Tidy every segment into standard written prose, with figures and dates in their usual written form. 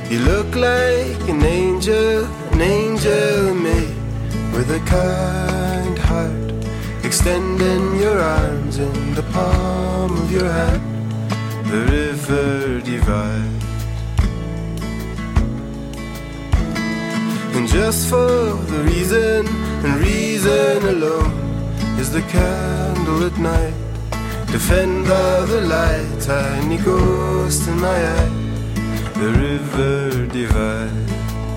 You look like an angel made with a kind heart, extending your arms in the palm of your hand. The river divides, and just for the reason alone is the candle at night. Defend all the light, tiny ghost in my eye. The river divides,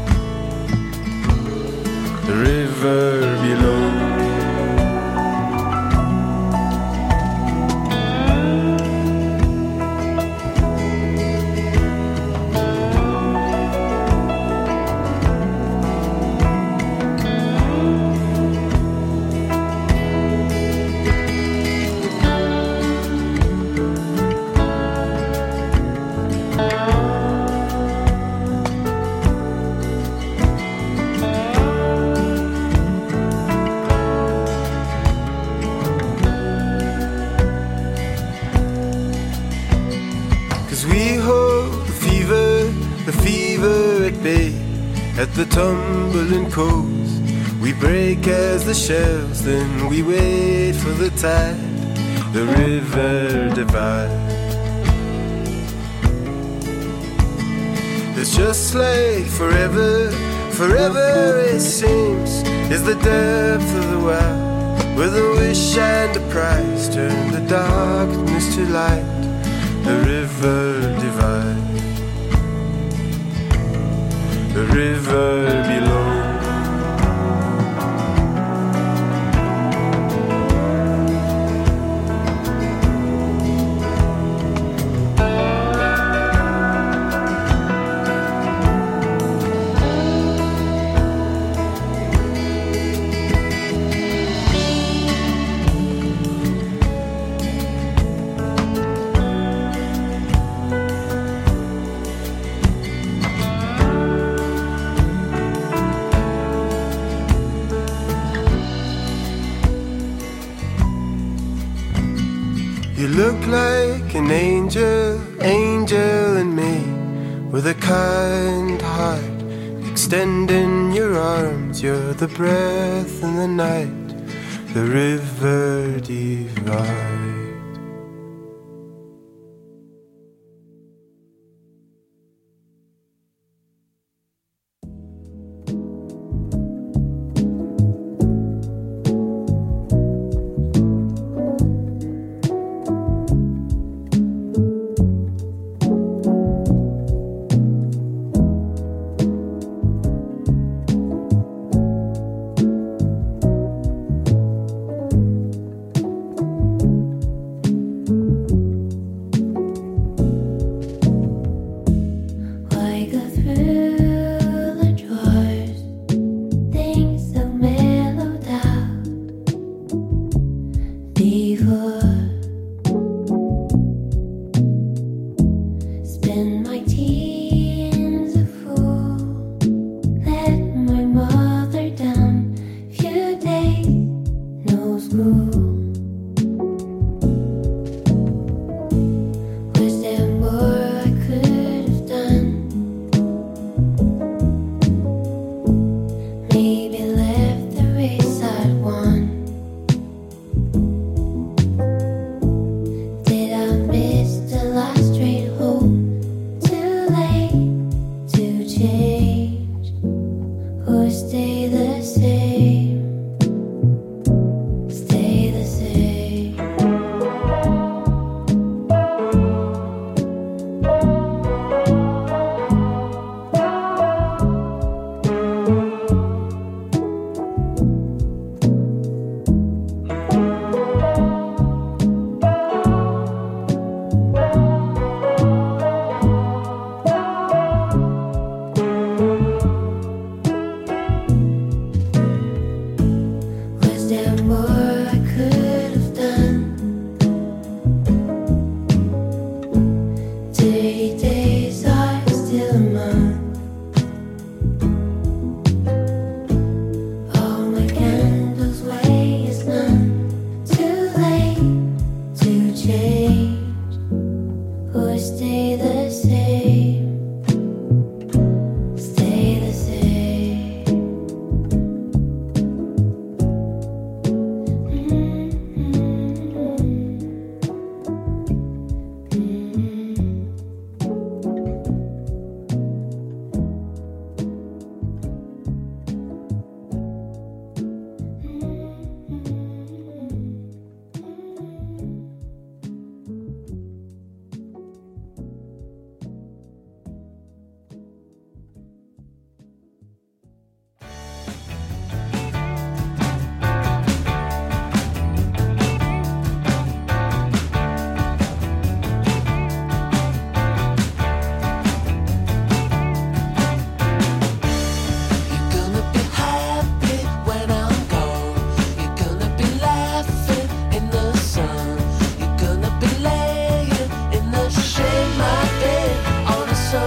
the river below. At the tumbling coast, we break as the shells, then we wait for the tide. The river divides. It's just like forever, forever it seems, is the depth of the well, with a wish and a price, turn the darkness to light. The river divides, the river below. You look like an angel in me, with a kind heart, extending your arms. You're the breath in the night, the river divides.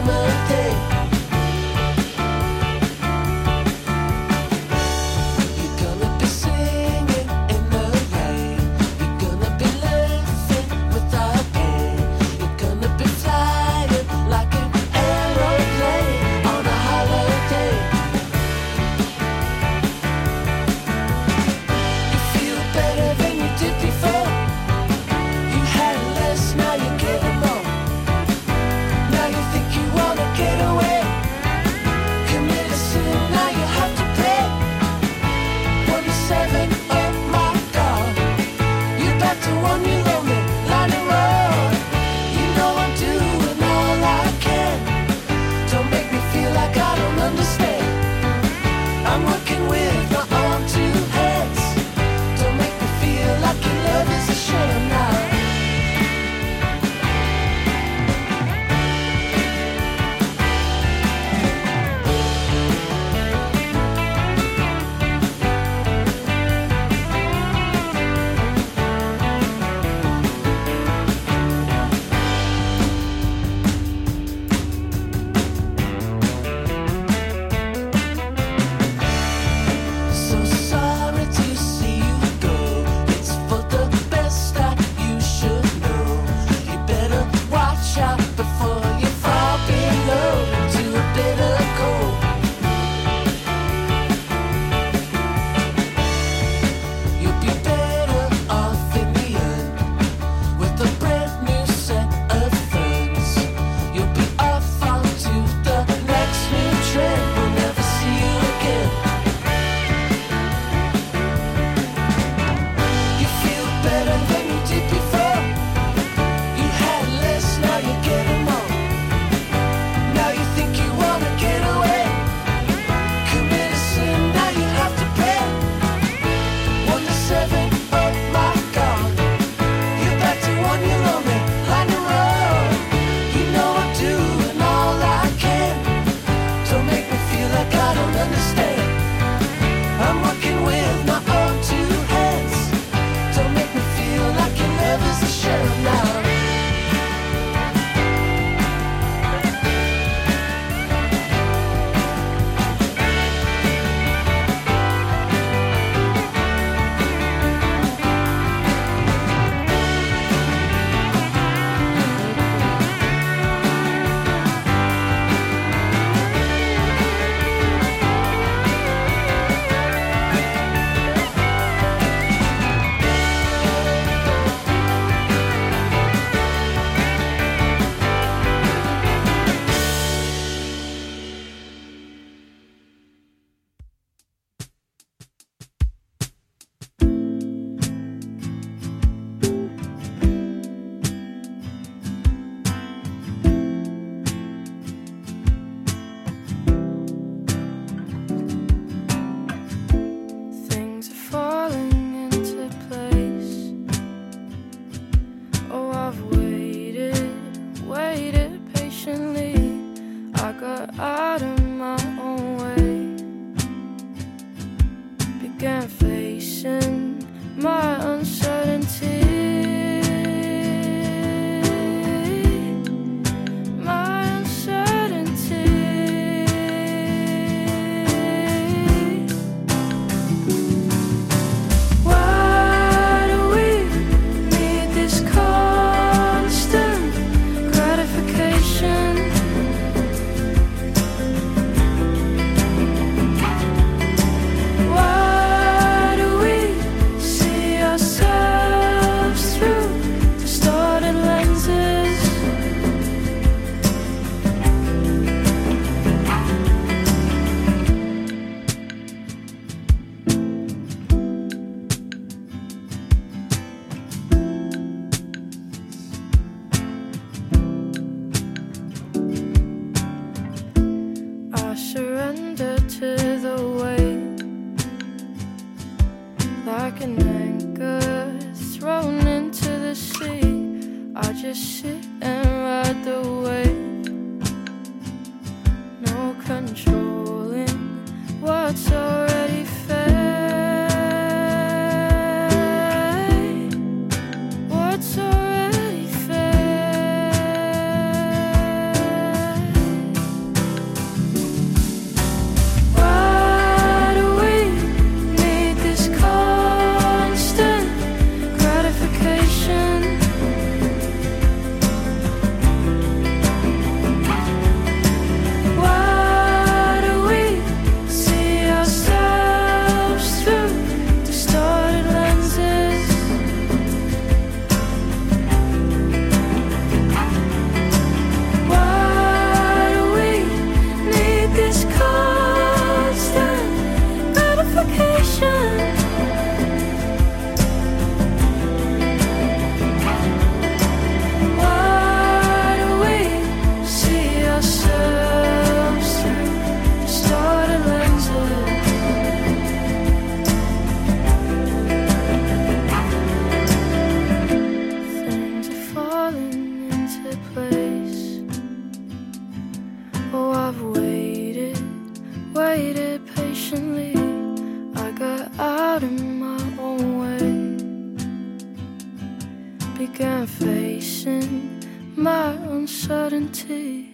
summer day. You're gonna be singing in the rain. You're gonna be living without pain. You're gonna be flying like an aeroplane on a holiday. You feel better than you did before. You had less, now you're getting more. Now you think you wanna get away. Commit a sin, now you have to pay. 1-7, oh my God. You're back to one, you lonely, line and road. You know I'm doing all I can. Don't make me feel like I don't understand. I'm working with my own two hands. Don't make me feel like your love is a sham now. So sorry to see you go. It's for the best that you should know. You better watch out before you fall below to a bitter cold. You'll be better off in the end with a brand new set of friends. You'll be off onto the next new trend. We'll never see you again. You feel better than you did before. You had less, now you're getting more. Now you think you wanna get away. Commit a sin, now you have to pay. 1-7, oh my God. You're back to one, you're lonely, line and road. You know I'm doing all I can. Don't make me feel like I don't understand. I'm working with my own two hands. Don't make me feel like your love is a sham now. Things are falling into place. Oh, I've waited patiently. I got out of my own way. Began facing my uncertainty. My uncertainty. Why do we need this constant gratification? Why do we see ourselves through distorted lenses? I surrender to the weight, like an anchor thrown into the sea. I just sit and ride the wave. No controlling what's already fate. What's already fate. I've waited patiently. I got out of my own way, began facing my uncertainty.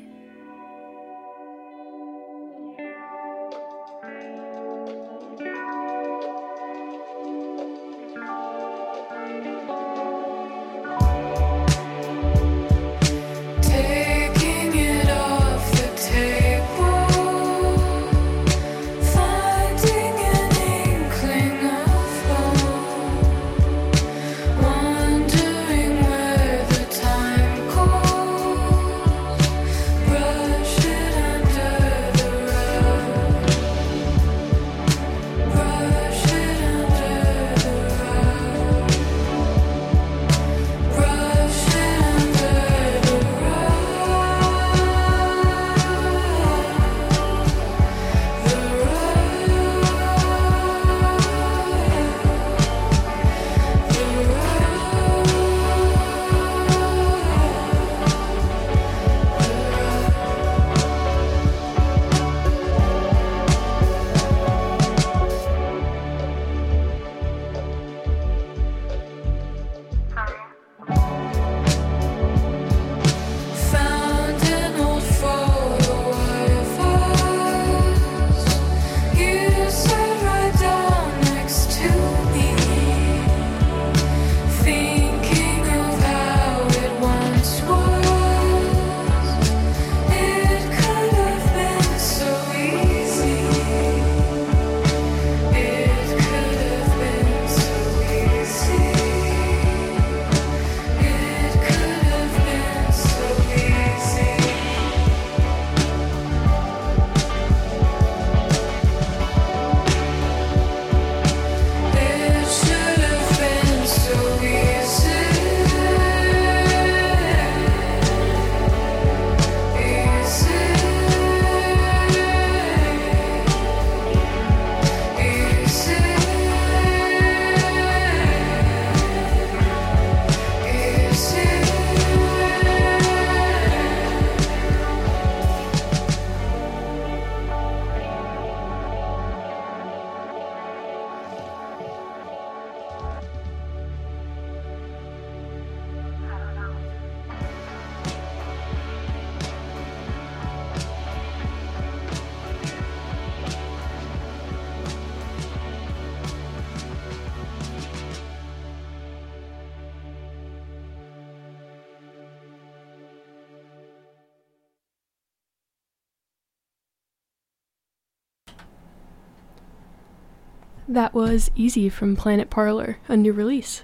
That was Easy from Planet Parlor, a new release.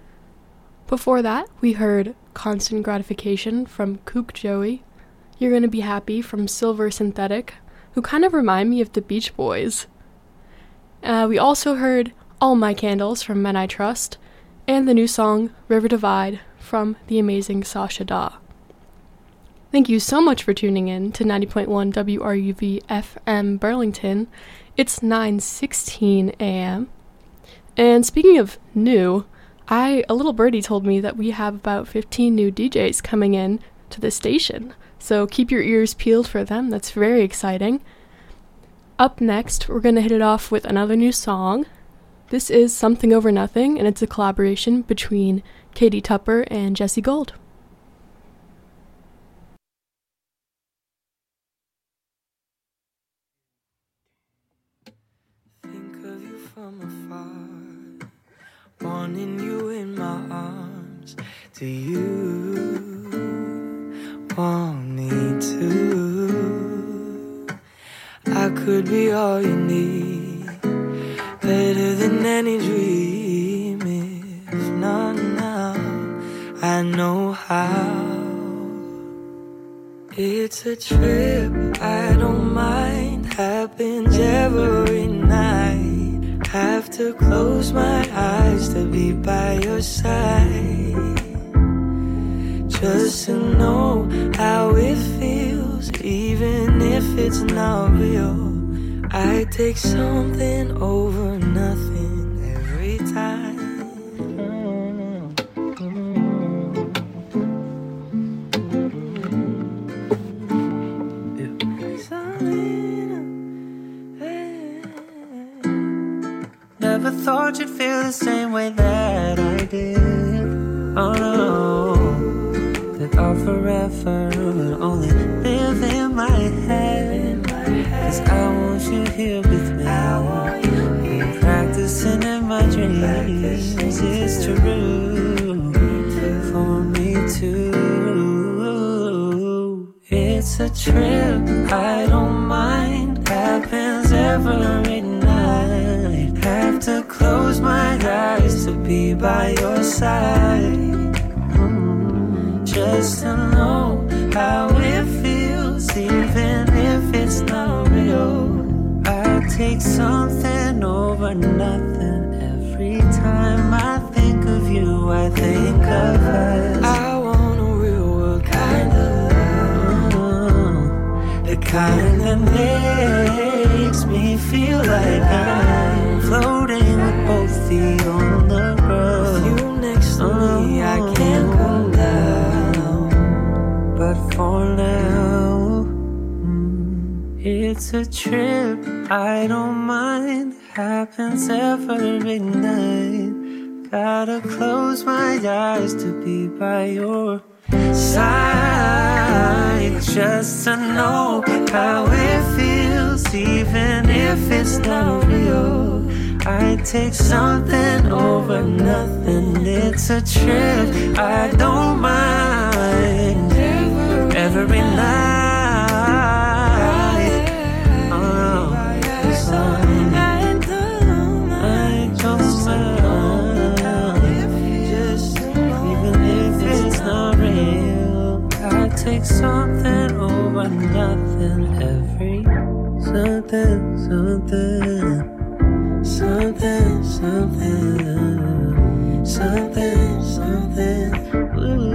Before that, we heard Constant Gratification from Kook Joey, You're Gonna Be Happy from Silver Synthetic, who kind of remind me of the Beach Boys. We also heard All My Candles from Men I Trust, and the new song River Divide from the amazing Sasha Da. Thank you so much for tuning in to 90.1 WRUV FM Burlington. It's 9:16 a.m. And speaking of new, a little birdie told me that we have about 15 new DJs coming in to the station. So keep your ears peeled for them. That's very exciting. Up next, we're going to hit it off with another new song. This is Something Over Nothing, and it's a collaboration between Katie Tupper and Jesse Gold. Wanting you in my arms. Do you want me to? I could be all you need, better than any dream. If not now, I know how. It's a trip I don't mind, happens every night. Have to close my eyes to be by your side, just to know how it feels, even if it's not real. I take something over nothing every time. Never thought you'd feel the same way that I did. Oh no, that I'll forever only live in my head. 'Cause I want you here with me, practicing in my dreams. It's true for me too. It's a trip I don't mind, happens every night. Have to close my eyes to be by your side. Just to know how it feels, even if it's not real. I take something over nothing. Every time I think of you, I think of us. I want a real world kind of love, the kind that makes me feel like I'm floating with both feet on the ground. With you next to me, I can't come down. But for now, it's a trip I don't mind, happens every night. Gotta close my eyes to be by your side. Just to know how it feels, even if it's not real. I take something over nothing. It's a trip I don't mind. Every night, oh, I don't mind. Even if it's not real, I take something over nothing. Every something, something, something, something, something, something. Ooh.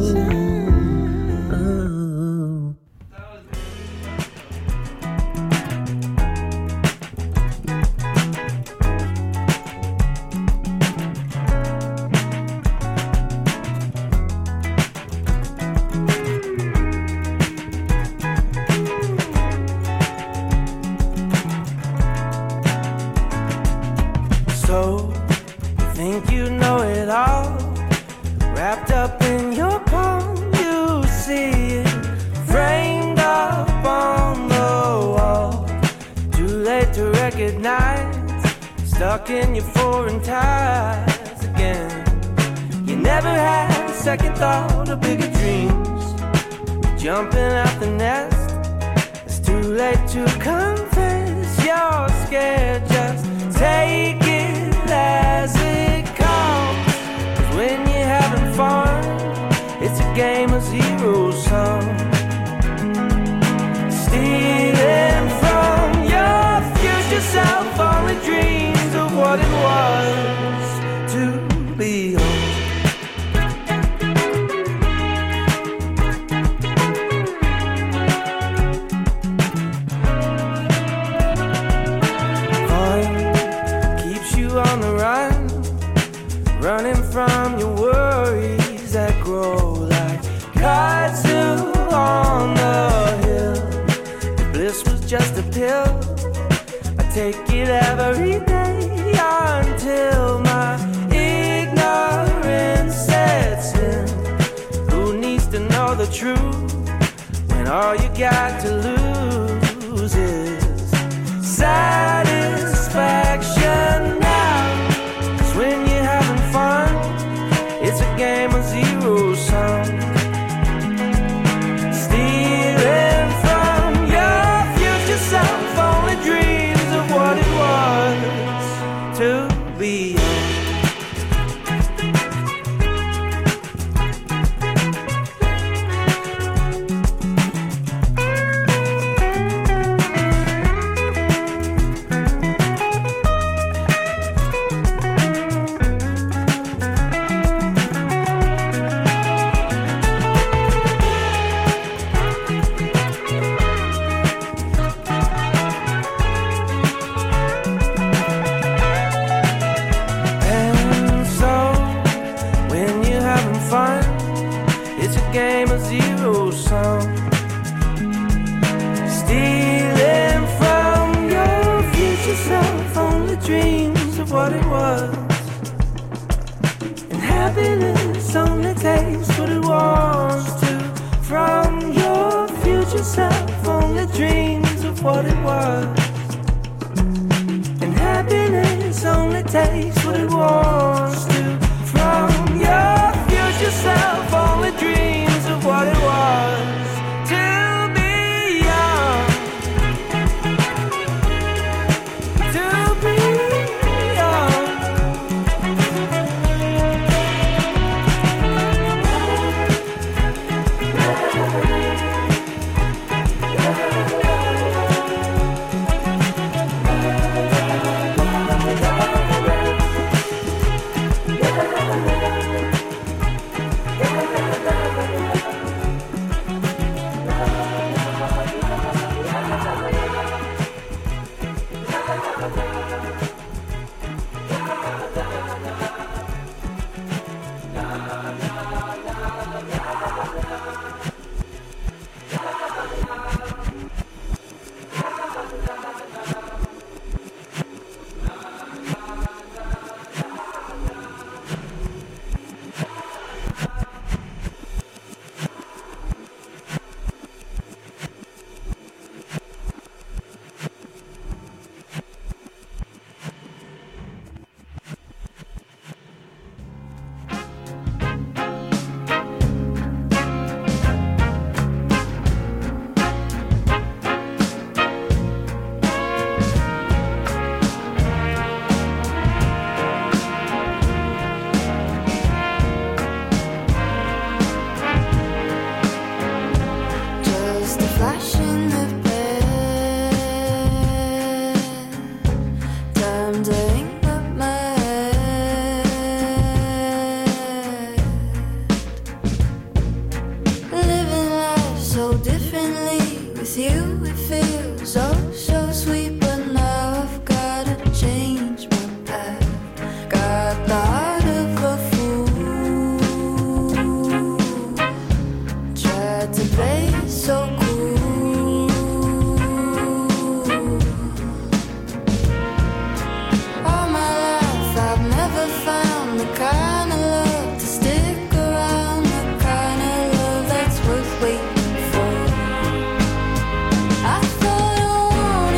So, you think you know it all, wrapped up in your palm, you see it framed up on the wall. Too late to recognize, stuck in your foreign ties again. You never had a second thought or bigger dreams. Jumping out the nest, it's too late to confess you're scared. Just take it as it comes. 'Cause when you're having fun, it's a game of zero sum. Stealing from your future self only dreams of what it was to be yours. On the run, running from your worries that grow like kudzu on the hill. If bliss was just a pill, I take it every day until my ignorance sets in. Who needs to know the truth when all you got to lose is satisfaction? When you're having fun, it's a game of zero sum. Stealing from your future self only dreams of what it was to be yours. dreams of what it was. And happiness only takes what it wants to. From your future self, only dreams of what it was. To be young, to be young. I thought I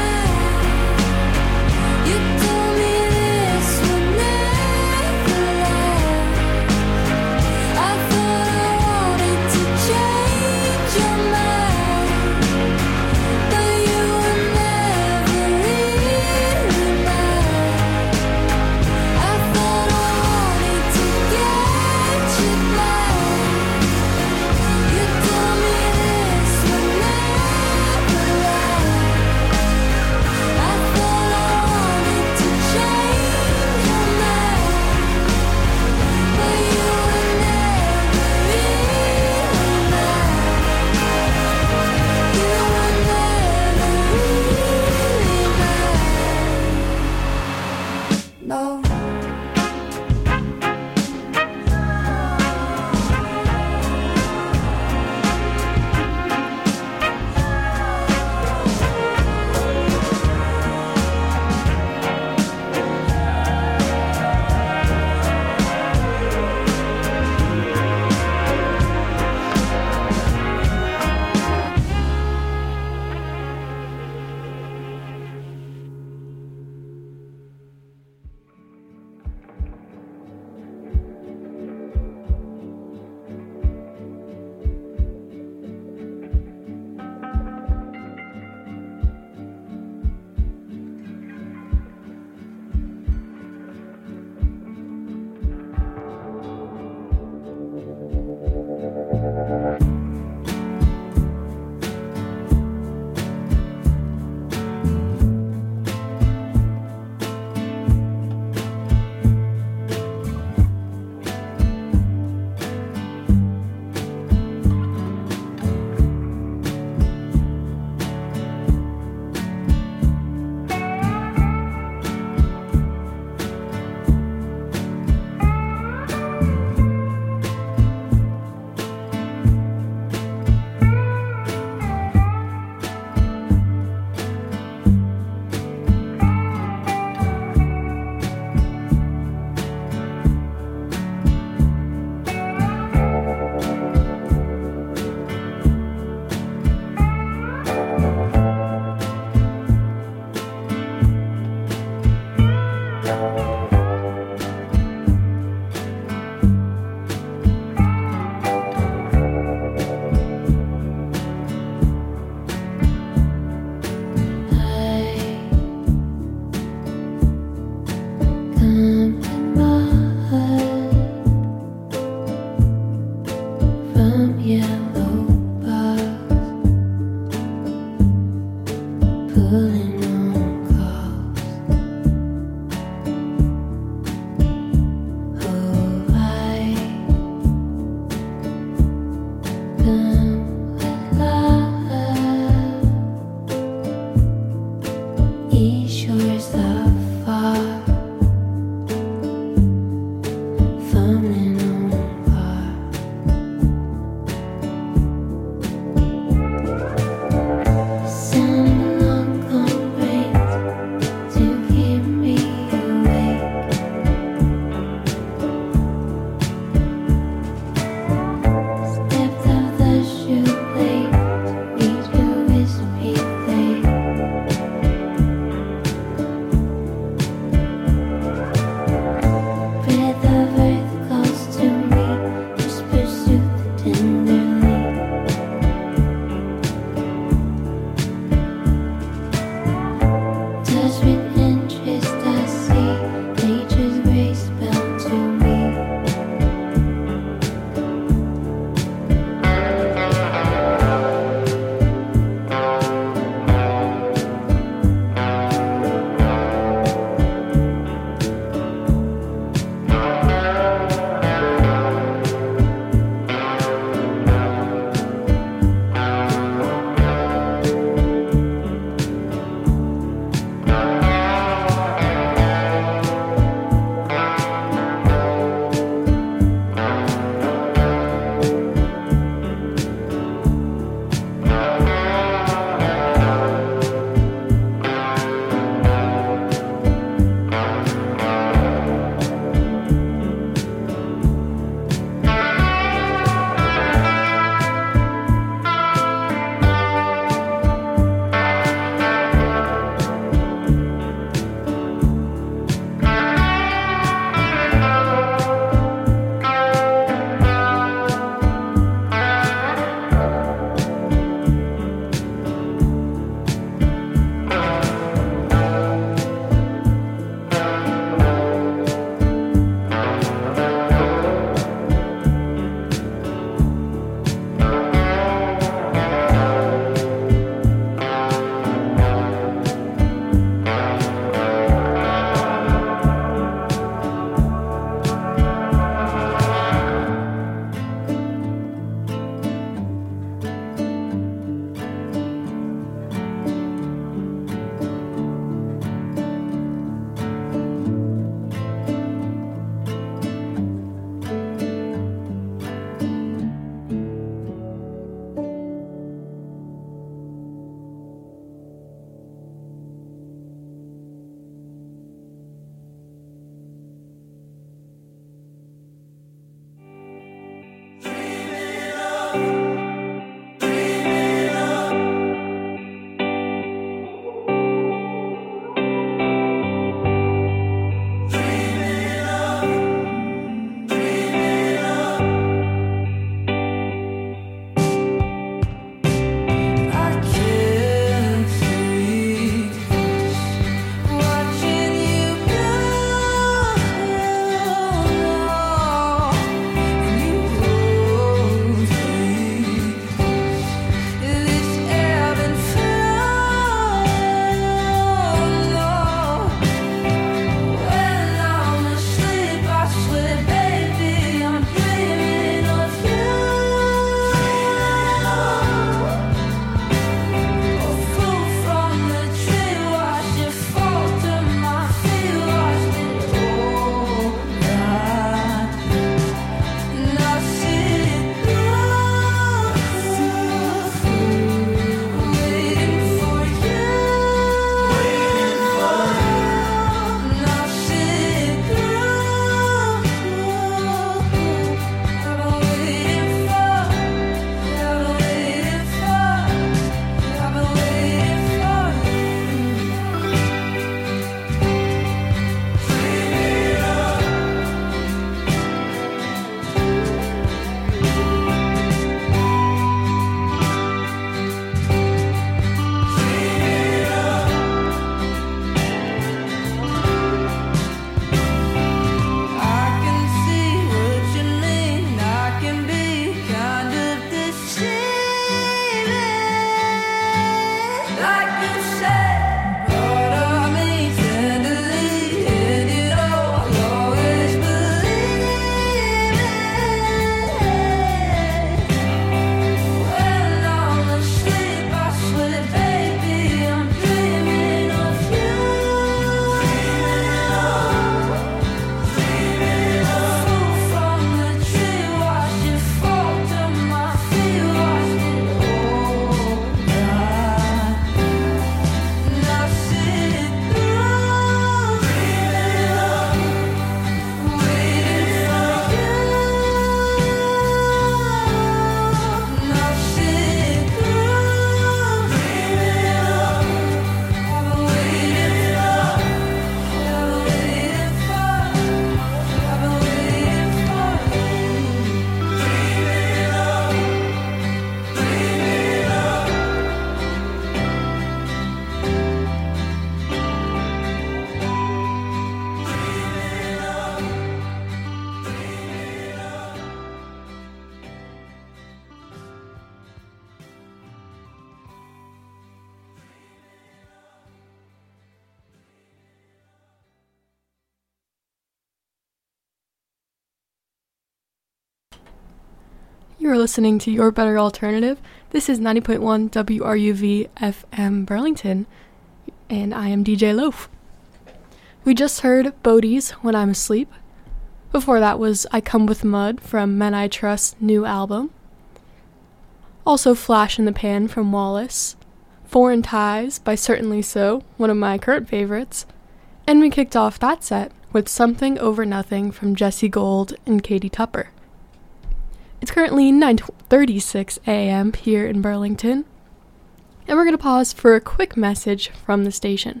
You are listening to Your Better Alternative. This is 90.1 WRUV FM Burlington, and I am DJ Loaf. We just heard Bodie's When I'm Asleep. Before that was I Come With Mud from Men I Trust's new album. Also Flash in the Pan from Wallace. Foreign Ties by Certainly So, one of my current favorites. And we kicked off that set with Something Over Nothing from Jessie Gold and Katie Tupper. It's currently 9:36 a.m. here in Burlington, and we're going to pause for a quick message from the station.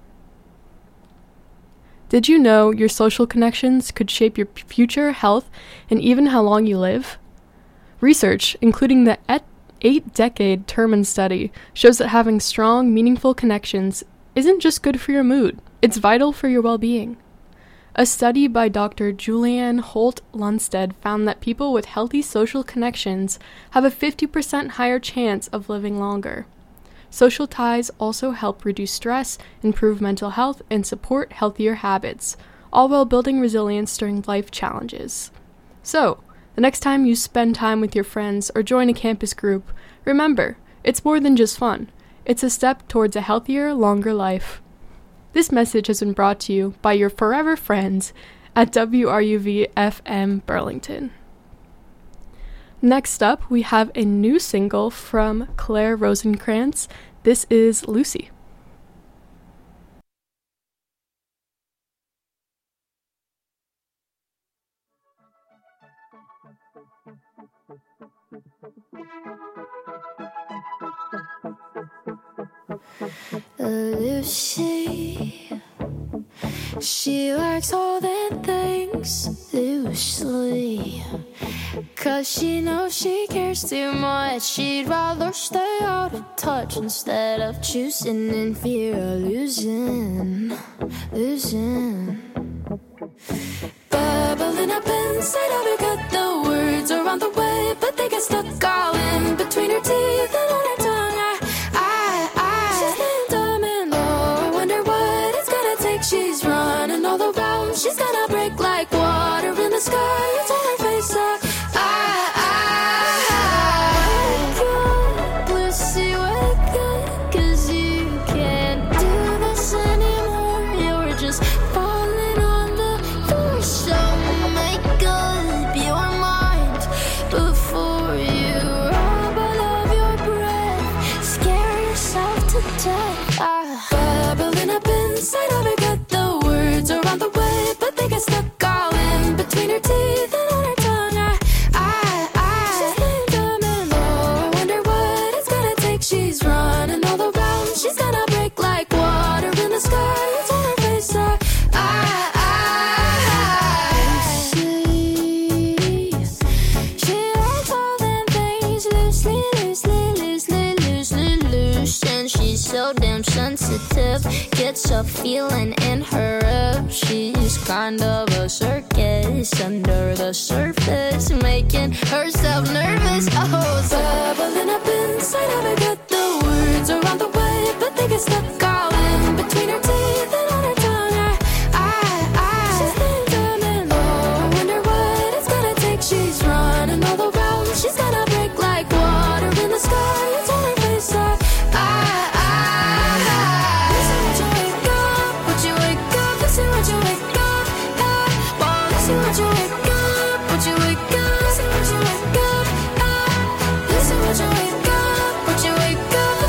Did you know your social connections could shape your future, health, and even how long you live? Research, including the 8-decade Terman study, shows that having strong, meaningful connections isn't just good for your mood, it's vital for your well-being. A study by Dr. Julianne Holt-Lunstead found that people with healthy social connections have a 50% higher chance of living longer. Social ties also help reduce stress, improve mental health, and support healthier habits, all while building resilience during life challenges. So, the next time you spend time with your friends or join a campus group, remember, it's more than just fun. It's a step towards a healthier, longer life. This message has been brought to you by your forever friends at WRUV FM Burlington. Next up, we have a new single from Claire Rosenkrantz. This is Lucy. Lucy, she likes holding things loosely, 'cause she knows she cares too much. She'd rather stay out of touch instead of choosing in fear of losing. Bubbling up inside of her gut, the words are on the way, but they get stuck all in between her teeth and on her tongue. She's running all around. She's gonna break like water in the sky. It's on her face. Wake up, Lucy, wake up, 'cause you can't do this anymore. You're just falling on the floor. So make up your mind before you rob all of your breath. Scare yourself to death. Bubbling up inside of her gut, the words are on the way, but they get stuck all in between her teeth and on her tongue. She's laying dumb and low. I wonder what it's gonna take. She's running all around. She's gonna break like water in the sky. It's on her face. She likes holding things loosely, and she's so damn sensitive. Gets a feeling in her rib. She's kind of a circus under the surface, making herself nervous. Oh, bubbling up inside of her gut. The words are on the way, but they get stuck all in between her teeth and on her tongue. She's laying down and low. I wonder what it's gonna take. She's running all around. She's gonna break like water in the sky. It's on her face. Listen what you wake up,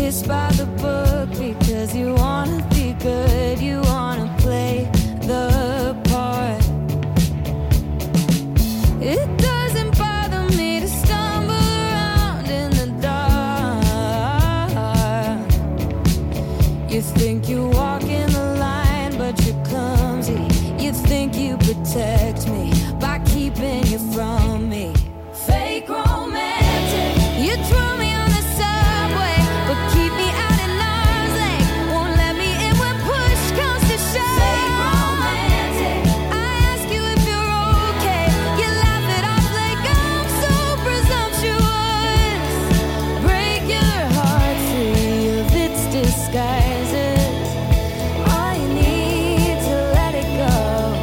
this by the book because you wanna be good, you wanna play the part. It doesn't bother me to stumble around in the dark. You think you walk in the line, but you're clumsy. You think you protect me by keeping you from me. Fake romantic. You throw me on the subway, but keep me out in arm's length. Won't let me in when push comes to shove. Fake romantic. I ask you if you're okay. You laugh it off like I'm so presumptuous. Break your heart free of its disguises. All you need to let it go.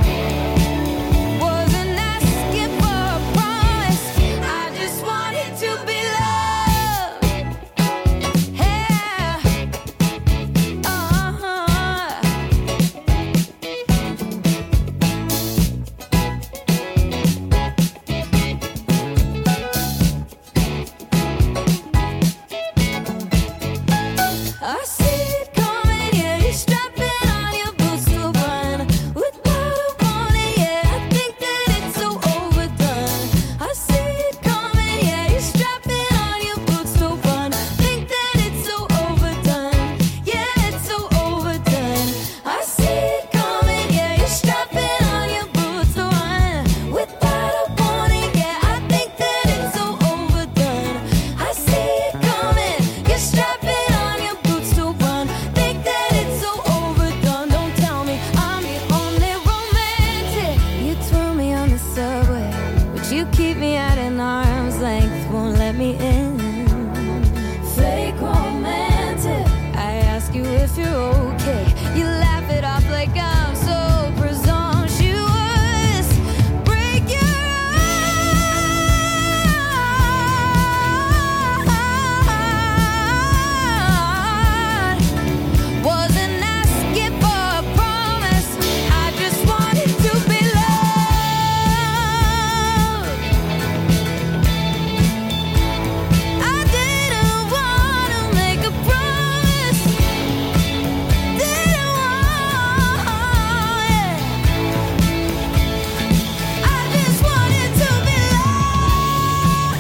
Wasn't asking for a promise. I just wanted to be loved. Yeah. I see it coming, yeah, you're strapping on your boots to run. Without a warning, yeah, I think that it's so overdone. I see it coming, yeah, you're strapping on your boots to run. Think that it's so overdone, yeah, it's so overdone. I see it coming, yeah, you're strapping on your boots to run. Without a warning, yeah, I think that it's so overdone. I see it coming, you're strapping on your boots to run. Think that it's so overdone. Don't tell me I'm the only romantic. You threw me on the subway, but you keep me at an arm's length. Won't let me in. Fake romantic. I ask you if you're okay. You laugh it off like I'm so presumptuous. Break your heart. Wasn't asking for a promise. I just wanted to be loved. I didn't wanna make a promise. Didn't want, yeah. I just wanted to be loved.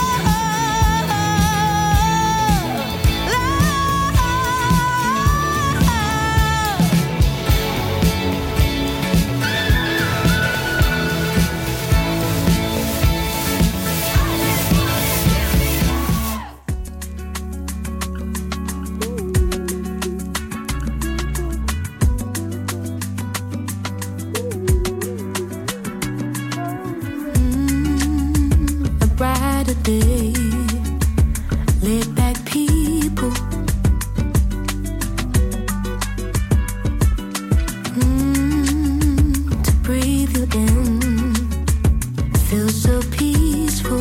A brighter day, laid back people. To breathe you in, feels so peaceful.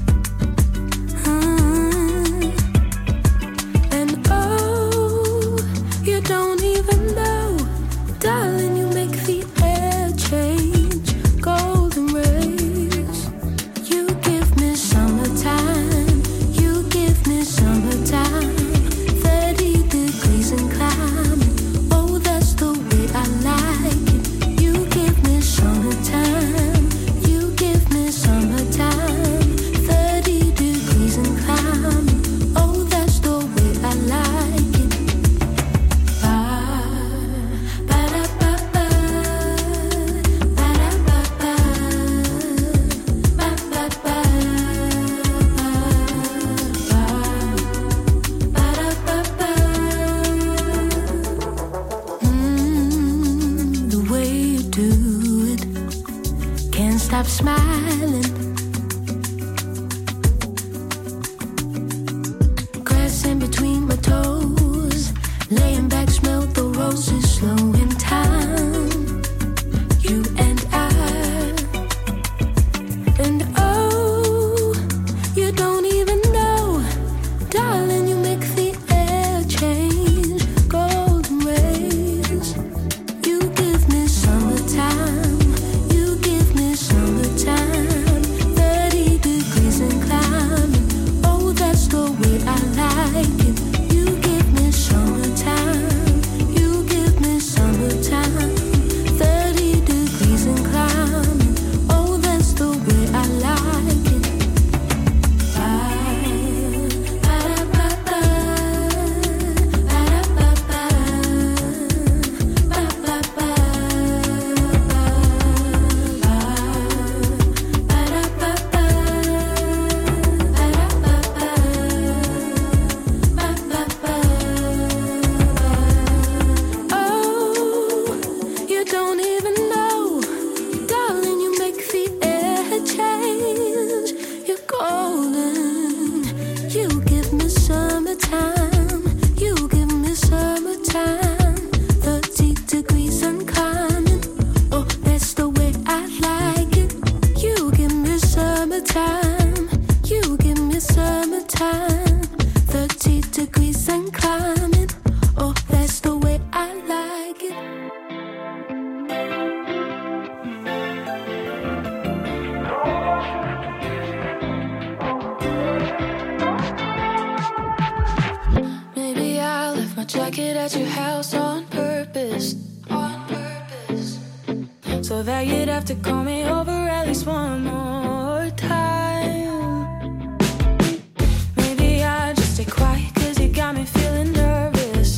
And oh, you don't even know, darling, you make the air change golden rays. You give me summertime, you give me summertime. 30 degrees and climbing, oh, that's the way I like it. You give me summertime, you give me summertime. 30 degrees and climbing, oh, that's the way I like it. Ba-da-ba-ba, ba-da-ba-ba, ba-ba-ba, ba-da-ba-ba. The way you do it, can't stop smiling. Grass in between my toes, laying back, smell the roses, slowing time. You and I, and oh, you don't even know, darling, you make the air change golden rays. You give me summertime, you give me summertime. 30 degrees and climbing, oh, that's the way I like it. You give house on purpose, so that you'd have to call me over at least one more time. Maybe I just stay quiet, cause you got me feeling nervous.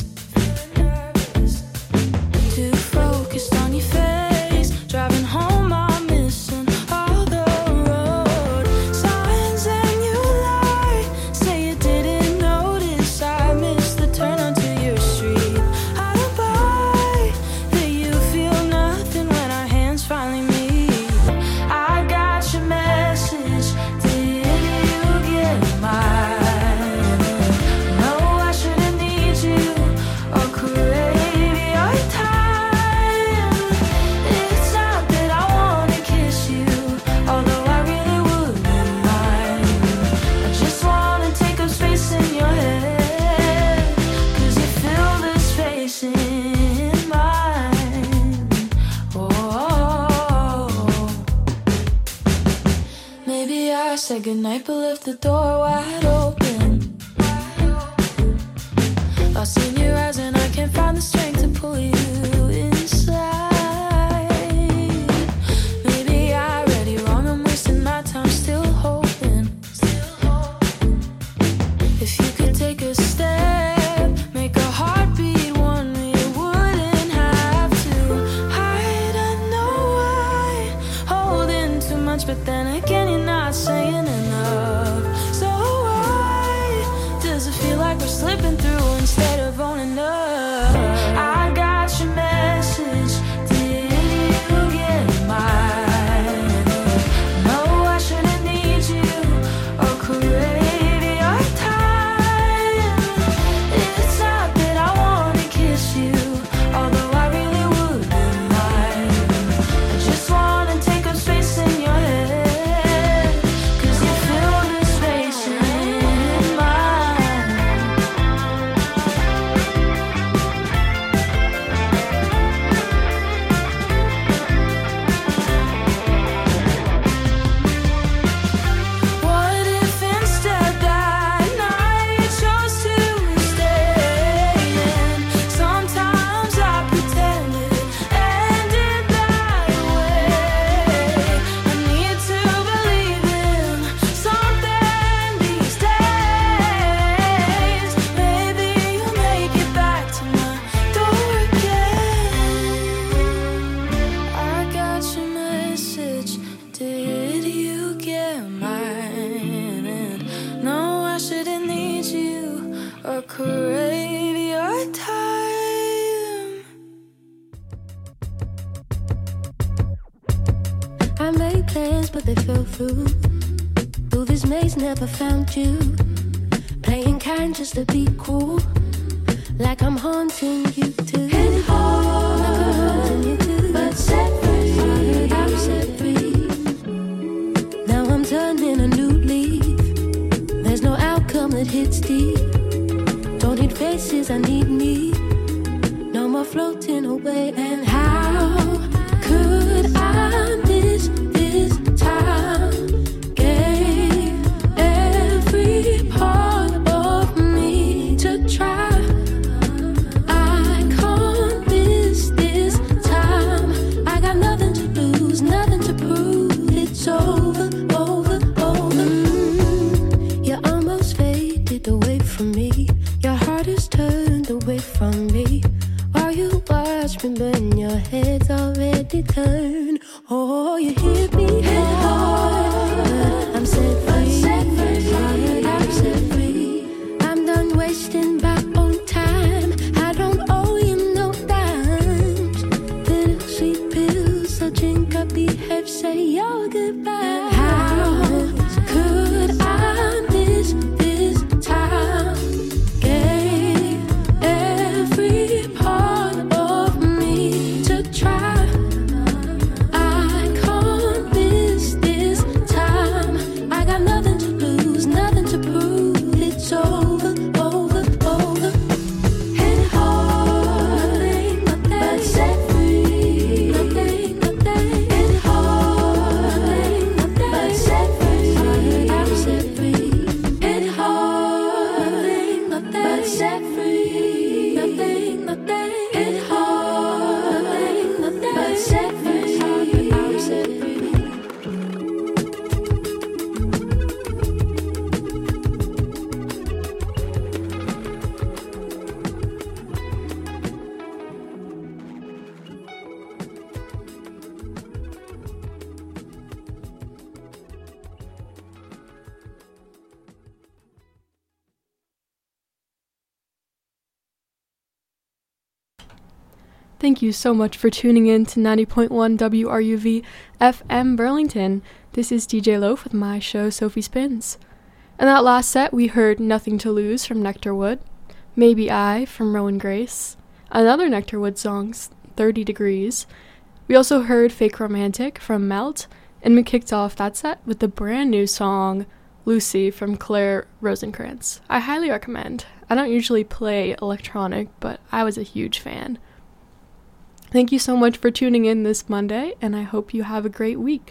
Too focused on your face, driving home I'm missing all the road signs, and you lie, say you didn't notice I missed the turn onto your street. I don't buy that you feel nothing when our hands finally meet. I got your message, did you get mine? No, I shouldn't need you or crave your time. It's not that I wanna kiss you, although I really wouldn't mind. I just wanna take up space in your head, cause you fill the space in mine. Oh, maybe I said goodnight but left the door wide open. Lost in your eyes and I can't find the strength to pull you inside. Maybe I read it wrong, I'm wasting my time still hoping. If you could take a step, make a heartbeat one, we wouldn't have to hide. I know I'm holding too much, but then again you're not saying enough. So why does it feel like we're slipping through instead of owning up? I got your message, did you get mine? No, I shouldn't need you or crave your time. It's not that I wanna kiss you, although I really wouldn't mind. I just wanna take up space in your head, cause you fill the space in mine. What if instead that night you chose to stay? And sometimes I pretended ended that way. I need to believe in something these days. Maybe you'll make it back to my door again. I got your message, did you get mine? And no, I shouldn't need you or crave your time. I made plans, but they fell through. Through this maze, never found you. Playing kind just to be cool. Like I'm haunting you too. Hit hard, like I'm haunting you too. But set free, I'm set free. Now I'm turning a new leaf. There's no outcome that hits deep. Don't need faces, I need me. No more floating away. And how could I miss this time? Gave every part of me to try. I can't miss this time. I got nothing to lose, nothing to prove. It's over, over, over. You almost faded away from me. Your heart is turned away from me. While you watch me burn, your head's already turned. Oh, you hit me hard, but I'm set free. I'm set free. I'm done wasting my own time. I don't owe you no dimes. Little sweet pills, so drink up, behave, say your goodbye. How could I miss this time? Gave every part of me to try. I can't Thank you so much for tuning in to 90.1 WRUV FM Burlington. This is DJ Loaf with my show Sophie Spins. In that last set, we heard Nothing to Lose from Nectarwood, Maybe I from Rowan Grace, another Nectarwood song, 30 Degrees. We also heard Fake Romantic from Melt, and we kicked off that set with the brand new song Lucy from Claire Rosenkrantz. I highly recommend. I don't usually play electronic, but I was a huge fan. Thank you so much for tuning in this Monday, and I hope you have a great week.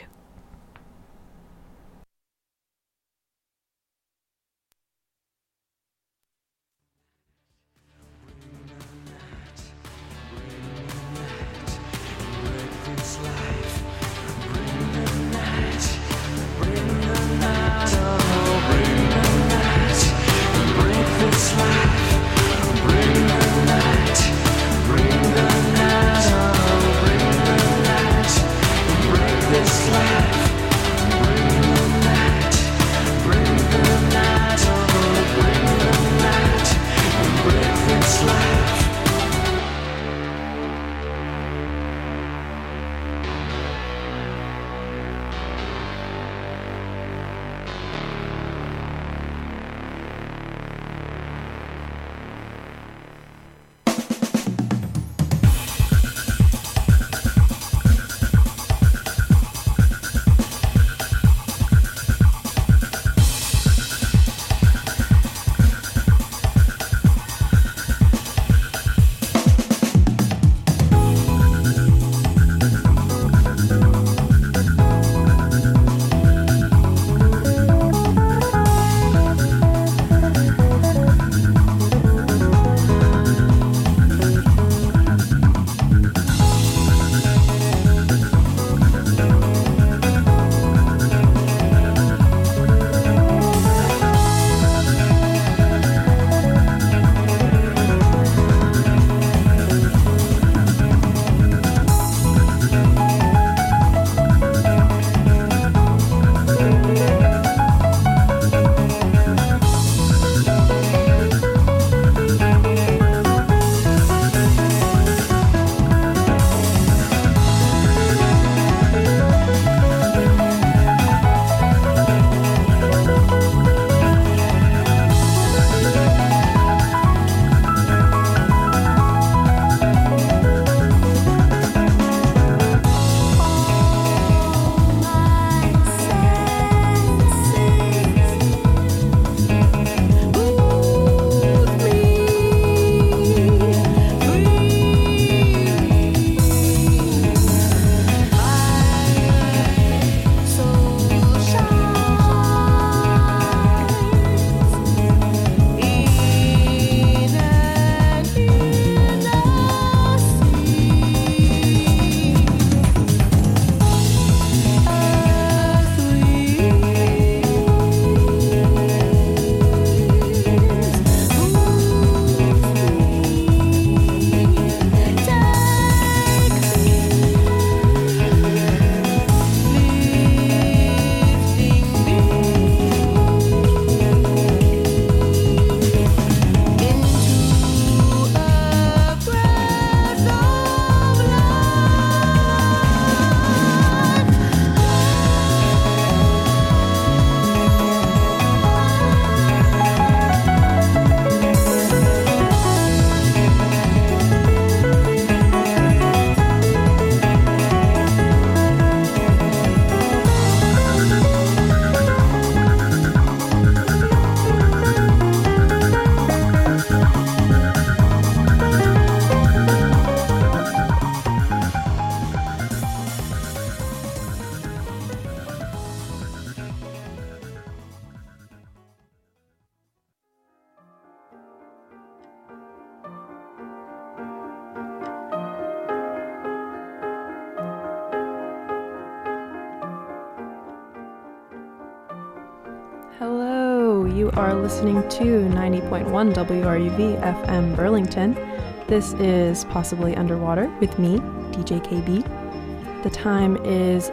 Hello, you are listening to 90.1 WRUV FM Burlington. This is Possibly Underwater with me, DJ KB. The time is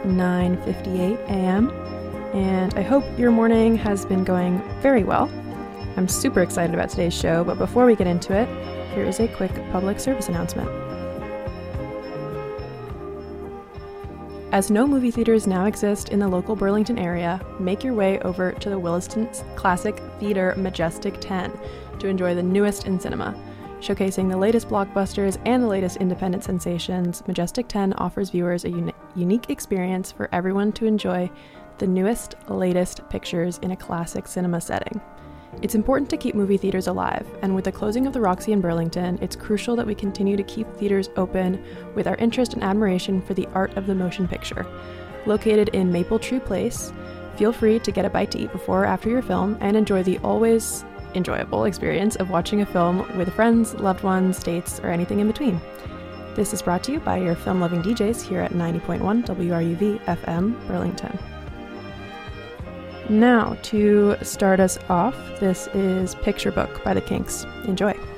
9:58 a.m. and I hope your morning has been going very well. I'm super excited about today's show, but before we get into it, here is a quick public service announcement. As no movie theaters now exist in the local Burlington area, make your way over to the Williston Classic Theater Majestic 10 to enjoy the newest in cinema. Showcasing the latest blockbusters and the latest independent sensations, Majestic 10 offers viewers a unique experience for everyone to enjoy the newest, latest pictures in a classic cinema setting. It's important to keep movie theaters alive, and with the closing of the Roxy in Burlington, it's crucial that we continue to keep theaters open with our interest and admiration for the art of the motion picture. Located in Maple Tree Place, feel free to get a bite to eat before or after your film and enjoy the always enjoyable experience of watching a film with friends, loved ones, dates, or anything in between. This is brought to you by your film-loving DJs here at 90.1 WRUV FM Burlington. Now, to start us off, this is Picture Book by The Kinks. Enjoy.